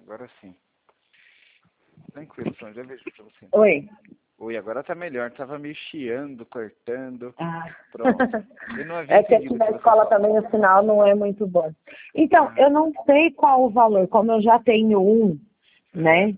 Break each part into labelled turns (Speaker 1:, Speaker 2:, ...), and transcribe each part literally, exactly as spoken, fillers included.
Speaker 1: agora sim. Tranquilo, Sônia, já vejo pra você.
Speaker 2: Oi.
Speaker 1: Oi, agora tá melhor. Tava meio chiando, cortando.
Speaker 2: Ah.
Speaker 1: Pronto. Eu não havia
Speaker 2: É que aqui
Speaker 1: entendido o
Speaker 2: na
Speaker 1: que você
Speaker 2: escola
Speaker 1: falou.
Speaker 2: também o sinal não é muito bom. Então,
Speaker 1: Ah.
Speaker 2: eu não sei qual o valor, como eu já tenho um, né?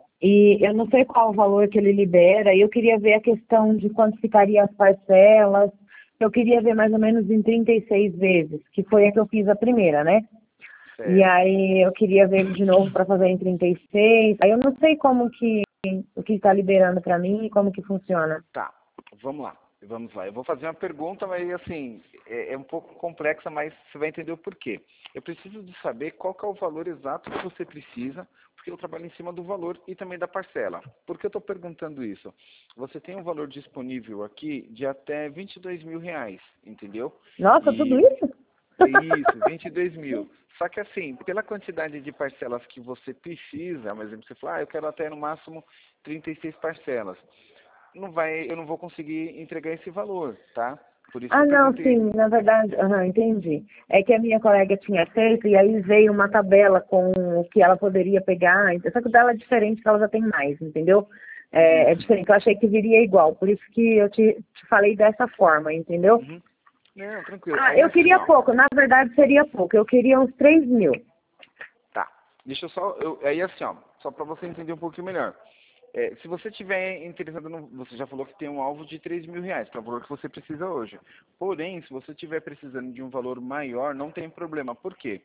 Speaker 2: E eu não sei qual o valor que ele libera, e eu queria ver a questão de quanto ficaria as parcelas. Eu queria ver mais ou menos em trinta e seis vezes, que foi a que eu fiz a primeira, né?
Speaker 1: Certo.
Speaker 2: E aí eu queria ver de novo para fazer em trinta e seis. Aí eu não sei como que o que está liberando para mim e como que funciona.
Speaker 1: Tá, vamos lá. Vamos lá. Eu vou fazer uma pergunta, mas assim, é, é um pouco complexa, mas você vai entender o porquê. Eu preciso de saber qual que é o valor exato que você precisa, porque eu trabalho em cima do valor e também da parcela. Por que eu estou perguntando isso? Você tem um valor disponível aqui de até vinte e dois mil reais, entendeu?
Speaker 2: Nossa, tudo
Speaker 1: E
Speaker 2: isso?
Speaker 1: é isso, vinte e dois mil. Só que assim, pela quantidade de parcelas que você precisa, por exemplo, você fala, ah, eu quero até no máximo trinta e seis parcelas. Não vai, eu não vou conseguir entregar esse valor, tá? Por isso que
Speaker 2: Ah,
Speaker 1: eu
Speaker 2: não,
Speaker 1: perguntei.
Speaker 2: sim, na verdade, aham, entendi. É que a minha colega tinha feito e aí veio uma tabela com o que ela poderia pegar. então- Só que o dela é diferente, que ela já tem mais, entendeu? É, é
Speaker 1: Isso.
Speaker 2: diferente, eu achei que viria igual, por isso que eu te, te falei dessa forma, entendeu?
Speaker 1: Uhum. Não, tranquilo.
Speaker 2: Ah,
Speaker 1: Aí
Speaker 2: eu
Speaker 1: assim,
Speaker 2: queria
Speaker 1: ó.
Speaker 2: pouco, na verdade seria pouco, eu queria uns três mil.
Speaker 1: Tá. Deixa eu só. Eu, aí assim, ó. Só para você entender um pouquinho melhor. É, se você tiver interessado no. Você já falou que tem um alvo de três mil reais, que é o valor que você precisa hoje. Porém, se você estiver precisando de um valor maior, não tem problema. Por quê?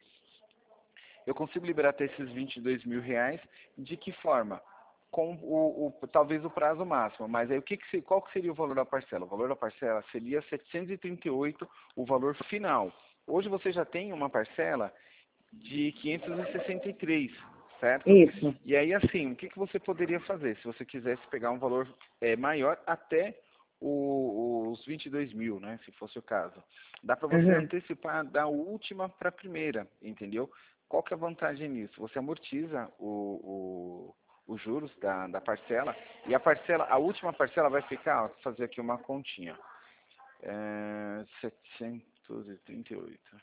Speaker 1: Eu consigo liberar até esses vinte e dois mil reais. De que forma? Com o, o, talvez o prazo máximo, mas aí o que que se, qual que seria o valor da parcela? O valor da parcela seria setecentos e trinta e oito, o valor final. Hoje você já tem uma parcela de quinhentos e sessenta e três, certo?
Speaker 2: Isso.
Speaker 1: E aí assim, o que que você poderia fazer se você quisesse pegar um valor é, maior até o, os vinte e dois mil, né? Se fosse o caso. Dá para você
Speaker 2: Uhum.
Speaker 1: antecipar da última para a primeira, entendeu? Qual que é a vantagem nisso? Você amortiza o, o os juros da, da parcela, e a parcela, a última parcela vai ficar, ó, vou fazer aqui uma continha, é, setecentos e trinta e oito.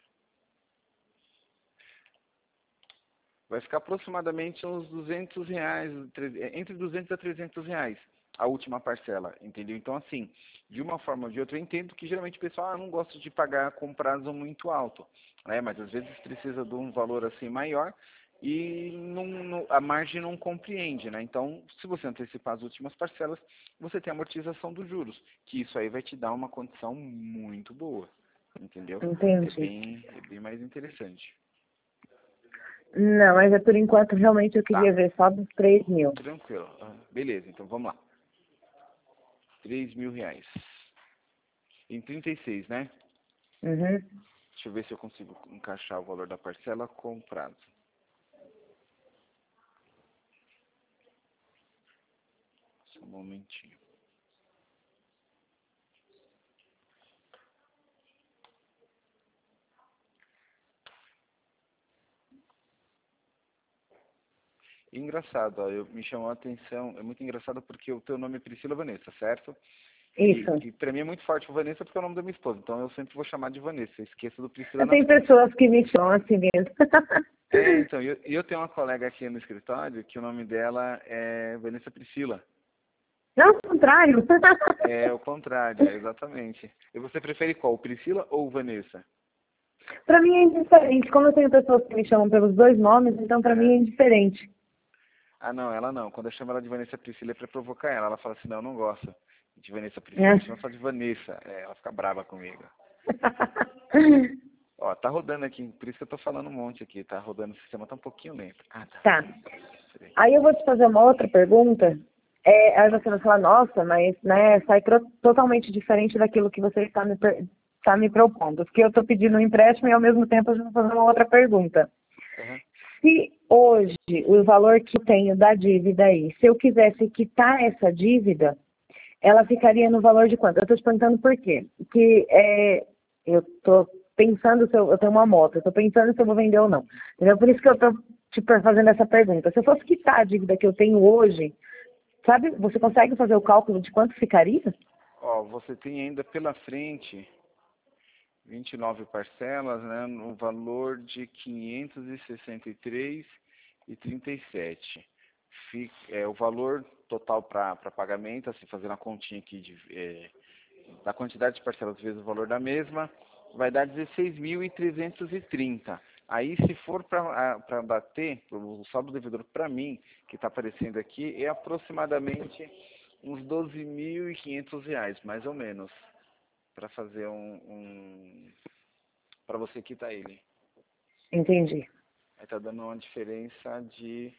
Speaker 1: Vai ficar aproximadamente uns duzentos reais, entre duzentos a trezentos reais, a última parcela, entendeu? Então, assim, de uma forma ou de outra, eu entendo que geralmente o pessoal ah, não gosta de pagar com prazo muito alto, né? Mas às vezes precisa de um valor assim maior, e não, não, a margem não compreende, né? Então, se você antecipar as últimas parcelas, você tem a amortização dos juros, que isso aí vai te dar uma condição muito boa, entendeu? É
Speaker 2: Entendi.
Speaker 1: bem, é bem mais interessante.
Speaker 2: Não, mas é por enquanto realmente eu
Speaker 1: Tá,
Speaker 2: queria ver só dos três mil.
Speaker 1: tranquilo. Ah, beleza, então vamos lá. Três mil reais. Em trinta e seis, né?
Speaker 2: Uhum.
Speaker 1: Deixa eu ver se eu consigo encaixar o valor da parcela com o prazo. Só um momentinho. Engraçado, ó, eu, me chamou a atenção, é muito engraçado porque o teu nome é Priscila Vanessa, certo? E,
Speaker 2: Isso.
Speaker 1: e pra mim é muito forte o Vanessa porque é o nome da minha esposa, então eu sempre vou chamar de Vanessa, eu esqueço do Priscila na
Speaker 2: Tem
Speaker 1: frente.
Speaker 2: pessoas que me chamam assim mesmo.
Speaker 1: É, então, eu, eu tenho uma colega aqui no escritório que o nome dela é Vanessa Priscila.
Speaker 2: Não, ao contrário.
Speaker 1: É o contrário, é, exatamente. E você prefere qual, Priscila ou Vanessa?
Speaker 2: Pra mim é indiferente. Como eu tenho pessoas que me chamam pelos dois nomes, então pra mim
Speaker 1: Aham.
Speaker 2: é indiferente.
Speaker 1: Ah, não, ela não. Quando eu chamo ela de Vanessa Priscila é pra provocar ela. Ela fala assim, não, eu não gosto de Vanessa Priscila, me chama
Speaker 2: É.
Speaker 1: só de Vanessa. É, ela fica brava comigo. Ó, tá rodando aqui, por isso que eu tô falando um monte aqui, tá rodando, o sistema tá um pouquinho lento. Ah, tá.
Speaker 2: Tá.
Speaker 1: Peraí.
Speaker 2: Aí eu vou te fazer uma outra pergunta. É, aí você vai falar, nossa, mas né, sai tro- totalmente diferente daquilo que você está me, per- tá me propondo. Porque eu estou pedindo um empréstimo e ao mesmo tempo eu já vou fazer uma outra pergunta.
Speaker 1: Aham.
Speaker 2: Se hoje o valor que tenho da dívida aí, se eu quisesse quitar essa dívida, ela ficaria no valor de quanto? Eu estou te perguntando por quê. Porque é, eu estou pensando se eu, eu tenho uma moto, eu estou pensando se eu vou vender ou não. Entendeu? Por isso que eu estou te per- fazendo essa pergunta. Se eu fosse quitar a dívida que eu tenho hoje, sabe, você consegue fazer o cálculo de quanto ficaria?
Speaker 1: Ó, você tem ainda pela frente vinte e nove parcelas, né, no valor de quinhentos e sessenta e três e trinta e sete. Fica, é, o valor total para pagamento, assim, fazendo a continha aqui de, é, da quantidade de parcelas vezes o valor da mesma, vai dar dezesseis mil trezentos e trinta. Aí, se for para bater, o saldo devedor para mim, que está aparecendo aqui, é aproximadamente uns doze mil e quinhentos reais, mais ou menos, para fazer um, um para você quitar ele.
Speaker 2: Entendi.
Speaker 1: Aí tá dando uma diferença de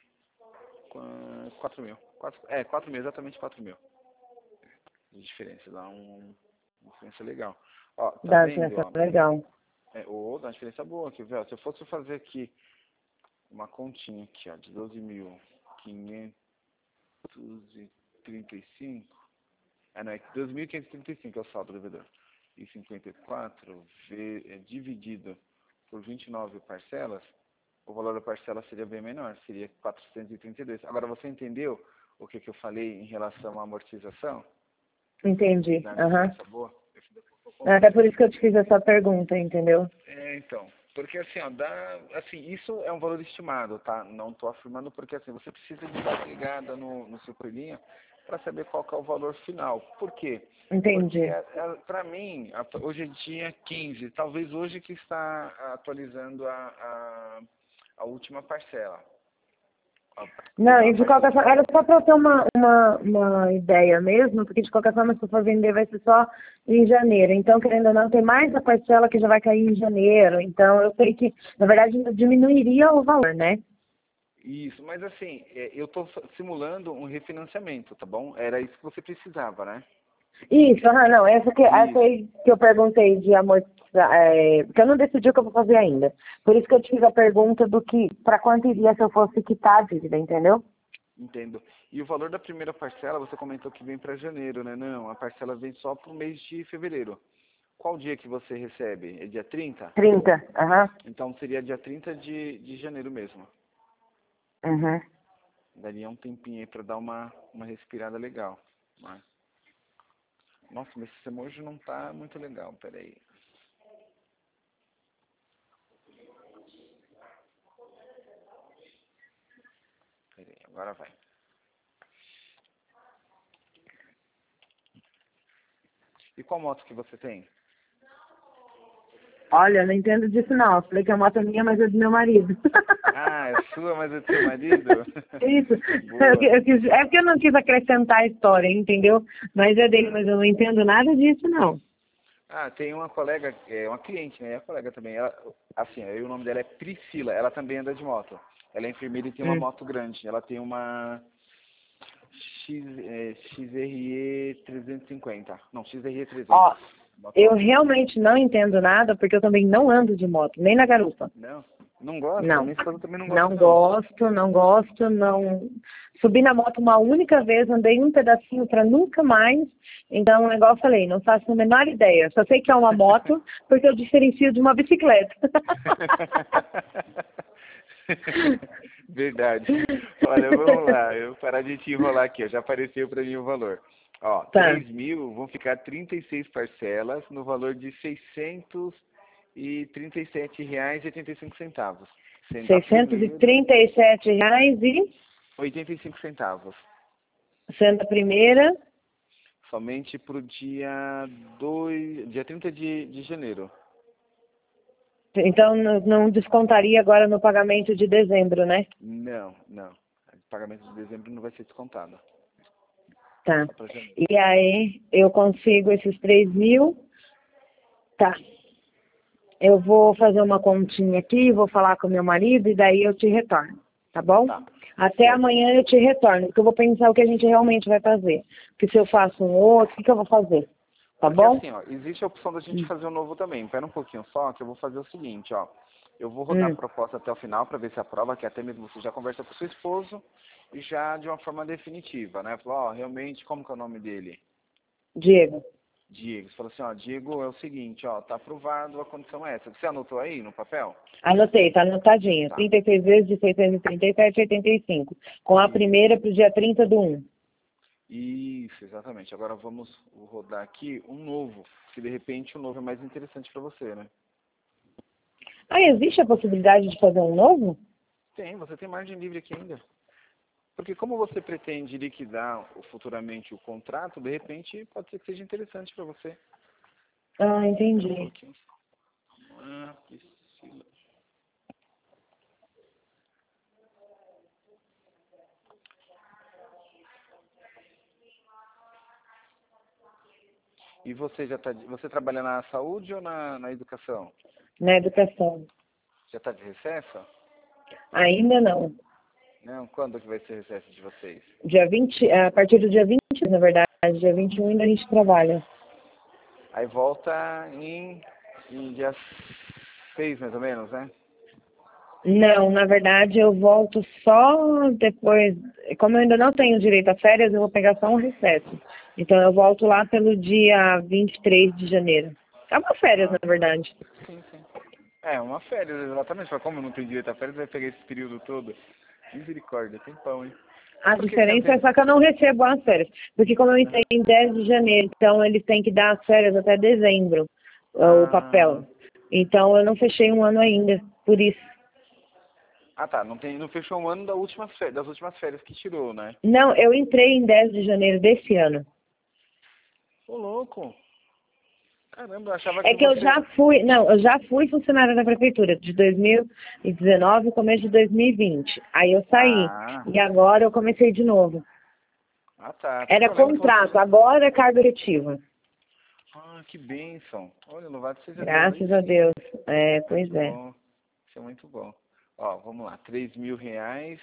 Speaker 1: quatro mil. quatro, é, quatro mil, exatamente quatro mil. De diferença, dá um, uma diferença legal. Ó, tá
Speaker 2: Dá
Speaker 1: vendo?
Speaker 2: diferença
Speaker 1: Ó,
Speaker 2: legal.
Speaker 1: é, ou dá uma diferença boa aqui, velho. Se eu fosse fazer aqui uma continha aqui, ó, de doze mil quinhentos e trinta e cinco. Ah, não, é doze mil quinhentos e trinta e cinco é o saldo devedor. E cinquenta e quatro ve- é, dividido por vinte e nove parcelas, o valor da parcela seria bem menor, seria quatrocentos e trinta e dois. Agora, você entendeu o que, que eu falei em relação à amortização?
Speaker 2: Entendi.
Speaker 1: Da
Speaker 2: Aham.
Speaker 1: diferença boa?
Speaker 2: Até por isso que eu te fiz essa pergunta, entendeu?
Speaker 1: É, então, porque assim, ó, dá, assim, isso é um valor estimado, tá? Não estou afirmando porque assim, você precisa de dar uma ligada no, no seu coelhinho para saber qual que é o valor final. Por quê? Porque,
Speaker 2: Entendi.
Speaker 1: é, é, para mim, a- hoje é dia quinze, talvez hoje que está atualizando a, a, a última parcela. A,
Speaker 2: Não,
Speaker 1: a
Speaker 2: e de
Speaker 1: partir
Speaker 2: qualquer
Speaker 1: de
Speaker 2: forma, era
Speaker 1: agora.
Speaker 2: só para eu ter uma, uma, uma ideia mesmo, porque de qualquer forma, se eu for vender, vai ser só em janeiro. Então, querendo ou não, tem mais a parcela que já vai cair em janeiro. Então, eu sei que, na verdade, diminuiria o valor, né?
Speaker 1: Isso, mas assim, é, eu estou simulando um refinanciamento, tá bom? Era isso que você precisava, né?
Speaker 2: Isso, aham, não, essa que, essa
Speaker 1: Isso.
Speaker 2: aí que eu perguntei de amortizar, é, porque eu não decidi o que eu vou fazer ainda. Por isso que eu te fiz a pergunta do que, para quanto iria se eu fosse quitar a dívida, entendeu?
Speaker 1: Entendo. E o valor da primeira parcela, você comentou que vem para janeiro, né? Não, a parcela vem só para o mês de fevereiro. Qual dia que você recebe? É dia trinta?
Speaker 2: Trinta, aham,
Speaker 1: Então seria dia trinta de, de janeiro mesmo.
Speaker 2: uhum.
Speaker 1: Daria um tempinho aí para dar uma, uma respirada legal. Mas... Nossa, mas esse emoji não tá muito legal, peraí. Peraí, agora vai. E qual moto que você tem?
Speaker 2: Olha, eu não entendo disso não. Eu falei que a moto é minha, mas é do meu marido.
Speaker 1: Ah, é sua, mas é do seu marido?
Speaker 2: Isso. Eu,
Speaker 1: Boa.
Speaker 2: eu quis- é porque eu não quis acrescentar a história, entendeu? Mas é dele, mas eu não entendo nada disso, não.
Speaker 1: Ah, tem uma colega, é uma cliente, né? É a colega também. Ela, assim, aí o nome dela é Priscila. Ela também anda de moto. Ela é enfermeira e tem uma
Speaker 2: Hum.
Speaker 1: moto grande. Ela tem uma X, é, X R E trezentos e cinquenta. Não, X R E
Speaker 2: Ó,
Speaker 1: trezentos. Moto
Speaker 2: eu
Speaker 1: alta.
Speaker 2: realmente não entendo nada, porque eu também não ando de moto, nem na garupa.
Speaker 1: Não? Não gosta?
Speaker 2: Não.
Speaker 1: Minha esposa também não gosta,
Speaker 2: Não
Speaker 1: não.
Speaker 2: gosto, não gosto, não. Subi na moto uma única vez, andei um pedacinho para nunca mais. Então, igual eu falei, não faço a menor ideia. Só sei que é uma moto, porque eu diferencio de uma bicicleta.
Speaker 1: Verdade. Olha, vamos lá. Eu vou parar de te enrolar aqui. Ó. Já apareceu para mim o valor. Ó,
Speaker 2: Tá.
Speaker 1: três mil vão ficar trinta e seis parcelas no valor de seiscentos e trinta e sete reais e oitenta e cinco centavos. Sendo a
Speaker 2: seiscentos e
Speaker 1: primeira,
Speaker 2: trinta e sete reais e
Speaker 1: oitenta e cinco centavos.
Speaker 2: sendo a primeira.
Speaker 1: Somente para o dia dois, dia trinta de, de janeiro.
Speaker 2: Então, não não descontaria agora no pagamento de dezembro, né?
Speaker 1: Não, não. O pagamento de dezembro não vai ser descontado.
Speaker 2: Tá.
Speaker 1: Só para janeiro.
Speaker 2: E aí, eu consigo esses três mil. Tá. Eu vou fazer uma continha aqui, vou falar com meu marido e daí eu te retorno, tá bom?
Speaker 1: Tá.
Speaker 2: Até
Speaker 1: Certo.
Speaker 2: amanhã eu te retorno, porque eu vou pensar o que a gente realmente vai fazer. Porque se eu faço um outro, o que, que eu vou fazer? Tá
Speaker 1: Porque
Speaker 2: bom?
Speaker 1: assim, ó, existe a opção da gente
Speaker 2: Hum.
Speaker 1: fazer um novo também. Espera um pouquinho só, que eu vou fazer o seguinte, ó. Eu vou rodar a
Speaker 2: Hum.
Speaker 1: proposta até o final para ver se aprova, que até mesmo você já conversa com seu esposo e já de uma forma definitiva, né? Falou, ó, realmente, como que é o nome dele?
Speaker 2: Diego.
Speaker 1: Diego. Você falou assim, ó, Diego, é o seguinte, ó, tá aprovado, a condição é essa. Você anotou aí no papel?
Speaker 2: Anotei, tá anotadinho.
Speaker 1: Tá.
Speaker 2: trinta e seis vezes de seiscentos e trinta e sete e oitenta e cinco. Com a
Speaker 1: Isso.
Speaker 2: primeira para o dia trinta do um.
Speaker 1: Isso, exatamente. Agora vamos rodar aqui um novo, que de repente o novo é mais interessante para você, né?
Speaker 2: Ah, existe a possibilidade de fazer um novo?
Speaker 1: Tem, você tem margem livre aqui ainda. Porque como você pretende liquidar futuramente o contrato, de repente pode ser que seja interessante para você.
Speaker 2: Ah, entendi.
Speaker 1: Ah, Priscila. E você já tá, você trabalha na saúde ou na, na educação?
Speaker 2: Na educação.
Speaker 1: Já está de recesso?
Speaker 2: Ainda não.
Speaker 1: Não, quando que vai ser o recesso de vocês?
Speaker 2: Dia vinte, a partir do dia vinte, na verdade, dia vinte e um ainda a gente trabalha.
Speaker 1: Aí volta em, em dia seis, mais ou menos, né?
Speaker 2: Não, na verdade eu volto só depois, como eu ainda não tenho direito a férias, eu vou pegar só um recesso. Então eu volto lá pelo dia vinte e três de janeiro. É uma férias,
Speaker 1: Ah,
Speaker 2: na verdade.
Speaker 1: sim, sim. É, uma férias, exatamente. Mas como não tem direito a férias, vai pegar esse período todo. Misericórdia, tem pão, hein?
Speaker 2: A
Speaker 1: Por que que você não
Speaker 2: diferença é
Speaker 1: tem...
Speaker 2: só que eu não recebo as férias. Porque como eu entrei em dez de janeiro, então eles têm que dar as férias até dezembro, o
Speaker 1: Ah,
Speaker 2: papel. Então eu não fechei um ano ainda, por isso.
Speaker 1: ah tá. Não, tem, não fechou um ano da última férias, das últimas férias que tirou, né?
Speaker 2: Não, eu entrei em dez de janeiro desse ano.
Speaker 1: Ô, louco. Caramba, eu achava
Speaker 2: É
Speaker 1: que
Speaker 2: que eu
Speaker 1: você...
Speaker 2: já fui, não, eu já fui funcionária da prefeitura de dois mil e dezenove, começo de dois mil e vinte. Aí eu saí.
Speaker 1: Ah,
Speaker 2: E agora eu comecei de novo.
Speaker 1: ah tá. Porque
Speaker 2: Era
Speaker 1: eu lembro que
Speaker 2: contrato,
Speaker 1: você...
Speaker 2: agora é carga efetiva.
Speaker 1: Ah, que bênção. Olha, louvado seja Deus, aí
Speaker 2: Graças a
Speaker 1: sim.
Speaker 2: Deus. É, pois
Speaker 1: Muito
Speaker 2: é.
Speaker 1: bom. Isso é muito bom. Ó, vamos lá. Três mil reais.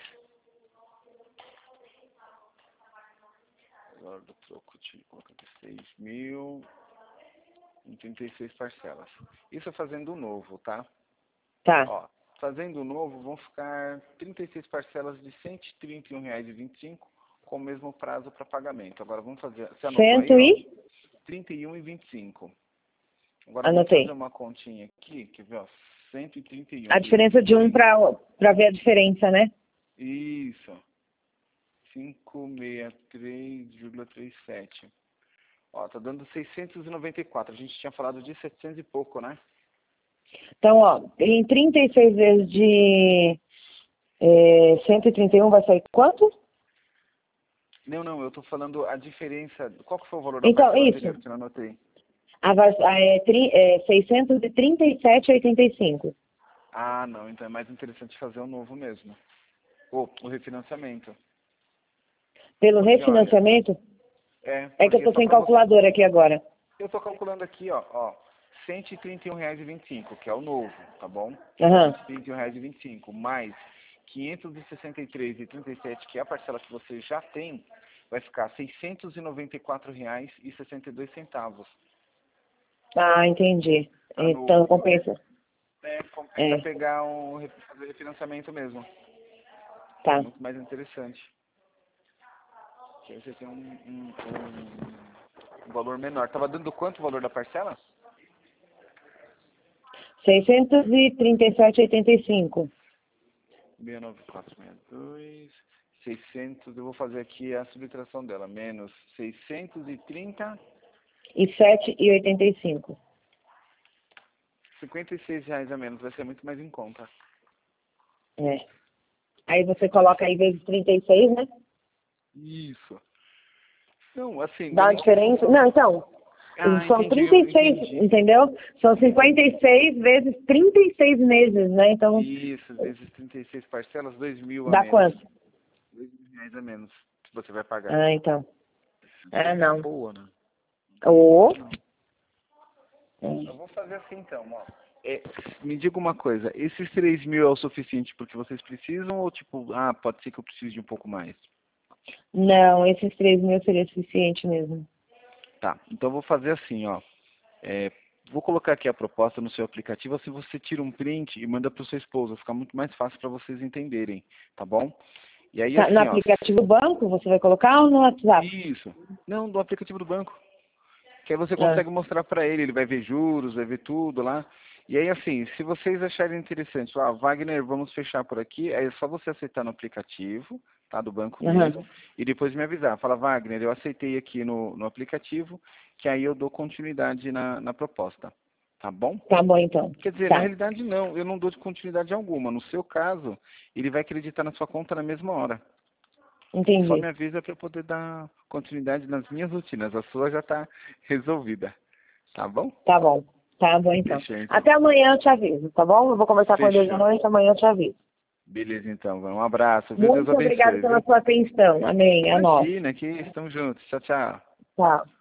Speaker 1: Agora do troco de colocar aqui seis mil em trinta e seis parcelas. Isso é fazendo o novo, tá?
Speaker 2: Tá.
Speaker 1: Ó, fazendo o novo vão ficar trinta e seis parcelas de cento e trinta e um reais e vinte e cinco com o mesmo prazo para pagamento. Agora vamos fazer, você anotou aí,
Speaker 2: Cento
Speaker 1: ó,
Speaker 2: e?
Speaker 1: trinta e um e vinte e cinco. Agora vamos fazer
Speaker 2: Anotei.
Speaker 1: uma continha aqui, quer ver, ó, cento e trinta e
Speaker 2: A
Speaker 1: um
Speaker 2: diferença
Speaker 1: vezes
Speaker 2: de um
Speaker 1: três.
Speaker 2: para para ver a diferença, né?
Speaker 1: Isso. quinhentos e sessenta e três vírgula trinta e sete. Ó, tá dando seiscentos e noventa e quatro. A gente tinha falado de setecentos e pouco, né?
Speaker 2: Então, ó, em trinta e seis vezes de é, cento e trinta e um vai sair quanto?
Speaker 1: Não, não, eu tô falando a diferença. Qual que foi o valor da
Speaker 2: Então,
Speaker 1: parcela
Speaker 2: isso.
Speaker 1: anterior que eu não anotei?
Speaker 2: A, va- a, é, tri- é seiscentos e trinta e sete vírgula oitenta e cinco.
Speaker 1: Ah, não, então é mais interessante fazer o novo mesmo. Ou o refinanciamento.
Speaker 2: Pelo
Speaker 1: Porque, olha,
Speaker 2: refinanciamento,
Speaker 1: é,
Speaker 2: é que eu
Speaker 1: porque
Speaker 2: tô
Speaker 1: só
Speaker 2: sem
Speaker 1: para você.
Speaker 2: calculadora aqui agora.
Speaker 1: Eu tô calculando aqui, ó, ó, cento e trinta e um reais e vinte e cinco, que é o novo, tá bom?
Speaker 2: Aham.
Speaker 1: cento e trinta e um reais e vinte e cinco, mais quinhentos e sessenta e três reais e trinta e sete, que é a parcela que você já tem, vai ficar seiscentos e noventa e quatro reais e sessenta e dois centavos.
Speaker 2: Ah, entendi.
Speaker 1: Tá
Speaker 2: Então
Speaker 1: novo.
Speaker 2: compensa.
Speaker 1: É, compensa
Speaker 2: É,
Speaker 1: pegar um ref- fazer refinanciamento mesmo. É
Speaker 2: tá.
Speaker 1: muito mais interessante. Porque aí você tem um, um, um, um valor menor. Tava dando quanto o valor da parcela?
Speaker 2: seiscentos e trinta e sete vírgula oitenta e cinco.
Speaker 1: seis nove quatro seis dois. seiscentos, eu vou fazer aqui a subtração dela. Menos seiscentos e trinta.
Speaker 2: E sete e oitenta e cinco.
Speaker 1: cinquenta e seis reais a menos. Vai ser muito mais em conta.
Speaker 2: É. Aí você coloca aí vezes trinta e seis, né?
Speaker 1: Isso. Não, assim,
Speaker 2: Dá
Speaker 1: não
Speaker 2: uma
Speaker 1: não tem
Speaker 2: diferença.
Speaker 1: como...
Speaker 2: Não, então,
Speaker 1: Ah,
Speaker 2: são
Speaker 1: entendi,
Speaker 2: trinta
Speaker 1: eu
Speaker 2: e seis,
Speaker 1: entendi.
Speaker 2: entendeu? São cinquenta e seis vezes trinta e seis meses, né? Então,
Speaker 1: Isso, vezes trinta e seis parcelas, dois mil a
Speaker 2: dá
Speaker 1: menos.
Speaker 2: quanto?
Speaker 1: Dois mil reais a menos que você vai pagar.
Speaker 2: Ah, então. Ah,
Speaker 1: Tá
Speaker 2: não.
Speaker 1: boa, né? Tá
Speaker 2: Ô.
Speaker 1: boa, não. Eu vou fazer assim então, ó. É, me diga uma coisa, esses três mil é o suficiente porque vocês precisam ou tipo, ah, pode ser que eu precise de um pouco mais?
Speaker 2: Não, esses três mil seria suficiente mesmo.
Speaker 1: Tá, então eu vou fazer assim, ó. É, vou colocar aqui a proposta no seu aplicativo, assim você tira um print e manda para o seu esposo, fica muito mais fácil para vocês entenderem, tá bom? E aí
Speaker 2: Tá, no
Speaker 1: assim, ó.
Speaker 2: aplicativo do banco você vai colocar ou no WhatsApp?
Speaker 1: Isso. Não, do aplicativo do banco. Que aí você
Speaker 2: Ah,
Speaker 1: consegue mostrar para ele, ele vai ver juros, vai ver tudo lá. E aí, assim, se vocês acharem interessante, ah, Wagner, vamos fechar por aqui, aí é só você aceitar no aplicativo, tá, do banco
Speaker 2: aham.
Speaker 1: mesmo, e depois me avisar. Fala, Wagner, eu aceitei aqui no, no aplicativo, que aí eu dou continuidade na, na proposta, Tá bom?
Speaker 2: Tá bom, então.
Speaker 1: Quer dizer,
Speaker 2: Tá.
Speaker 1: na realidade não, eu não dou de continuidade alguma. No seu caso, ele vai acreditar na sua conta na mesma hora.
Speaker 2: Entendi.
Speaker 1: Só me avisa para eu poder dar continuidade nas minhas rotinas. A sua já está resolvida. Tá bom?
Speaker 2: Tá bom. Tá bom, então.
Speaker 1: Fechou, então.
Speaker 2: Até amanhã eu te aviso, tá bom? Eu vou conversar com ele hoje à
Speaker 1: Fechou.
Speaker 2: noite, amanhã eu te aviso.
Speaker 1: Beleza, então. Um abraço. Viu? Deus
Speaker 2: Muito obrigada
Speaker 1: abençoe.
Speaker 2: pela
Speaker 1: Viu?
Speaker 2: sua atenção. Amém. É nóis.
Speaker 1: Imagina, que estamos juntos. Tchau, tchau.
Speaker 2: Tchau.